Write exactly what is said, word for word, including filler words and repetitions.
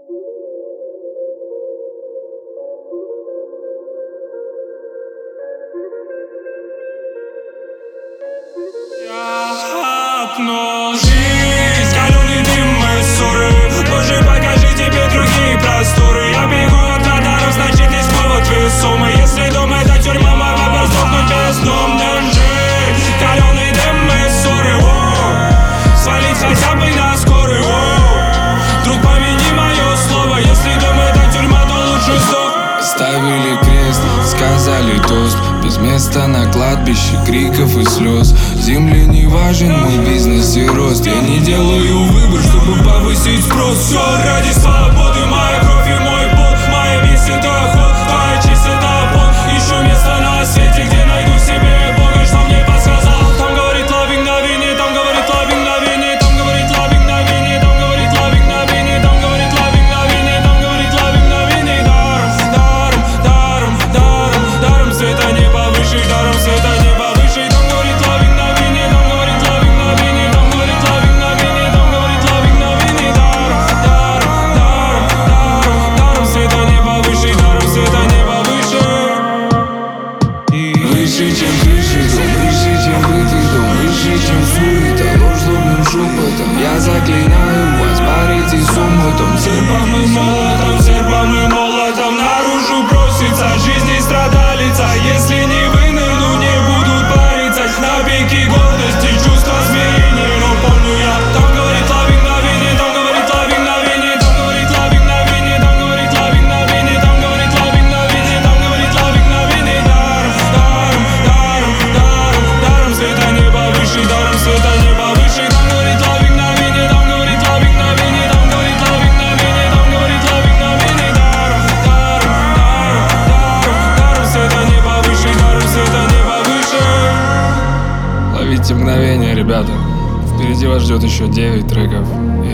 окно, жизнь, калёный дым и ссоры. Боже, покажи тебе другие просторы. Я бегу от радаров, значит есть повод весомый. Если дом это тюрьма, мой выбор сдохнуть бездомным. Жизнь, калёный дым и ссоры. Свалить хотя бы на скорую. Друг, помяни мое слово. Если дом это тюрьма, то лучше сдох. Ставили крест, сказали тост. Без места на кладбище, криков и слез. Земле не важен мой бизнес и рост. Я не делаю выбор, чтобы повысить спрос. Все ради свободы, моя кровь и мой пот. Моя месть это охот, твоя честь это пот. Ищу место на свете, где найду в себе Бога, что мне подсказал. Там говорит лавинг на вине, там говорит лавинг на вине, там говорит лавинг на вине, там говорит лавинг на вине, там говорит лавинг на вине, там говорит лавинг на вине. Даром, даром, даром, даром, даром света не повыше, даром света не повыше. Там говорит лавинг на вине, там говорит лавинг на вине, там говорит лавинг на вине, там говорит лавинг на вине. Даром, даром, даром, даром, даром света не повыше, даром света не повыше. Выше, чем крыши, дом, выше, чем бытый дом, выше, чем суета, ложь злобным шепотом. Я заклинаю вас, парите с умутом. Серпом и молотом, серпом и молотом наружу бросится жизнь и страдалица. Если не вынырну, не будут париться. На пике гордости, чувства смирения. Но помню я, там говорит лавинг на вине, там говорит лавинг на вине, там говорит лавинг на вине, там говорит лавинг на вине, там говорит лавинг на вине, там говорит лавинг на вине. Даром, даром, даром, даром, даром света не повыше, даром света не повыше. Там говорит лавинг на вине, там говорит лавинг на вине, там говорит лавинг на вине, там говорит лавинг на вине. Даром, даром, даром, даром, даром света не повыше, даром света не повыше. Ловите мгновение, ребята. Впереди вас ждет еще девять треков.